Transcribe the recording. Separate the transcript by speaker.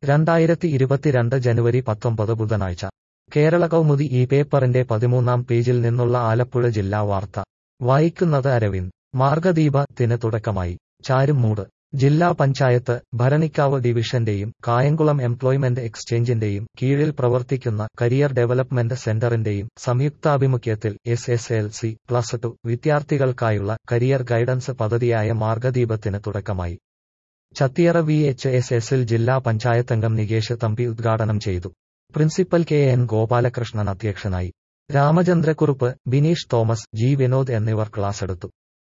Speaker 1: 2022 ജനുവരി 19 ബുധനാഴ്ച കേരള കൗമുദി ഈ പേപ്പറിന്റെ 13-ാം പേജിൽ നിന്നുള്ള ആലപ്പുഴ ജില്ലാ വാർത്ത വായിക്കുന്നത് അരവിന്ദ്. മാർഗദീപത്തിന് തുടക്കമായി. ചാരുമൂട് ജില്ലാ പഞ്ചായത്ത്, ഭരണിക്കാവ് ഡിവിഷന്റെയും കായംകുളം എംപ്ലോയ്മെന്റ് എക്സ്ചേഞ്ചിന്റെയും കീഴിൽ പ്രവർത്തിക്കുന്ന കരിയർ ഡെവലപ്മെന്റ് സെന്ററിന്റെയും സംയുക്താഭിമുഖ്യത്തിൽ SSLC, +2 വിദ്യാർത്ഥികൾക്കായുള്ള കരിയർ ഗൈഡൻസ് പദ്ധതിയായ മാർഗദീപത്തിന് തുടക്കമായി. ചത്തിയറ VHSSൽ ജില്ലാ പഞ്ചായത്തംഗം നികേഷ് തമ്പി ഉദ്ഘാടനം ചെയ്തു. പ്രിൻസിപ്പൽ KN ഗോപാലകൃഷ്ണൻ അധ്യക്ഷനായി. രാമചന്ദ്രക്കുറുപ്പ്, ബിനീഷ് തോമസ്, G വിനോദ് എന്നിവർ ക്ലാസെടുത്തു.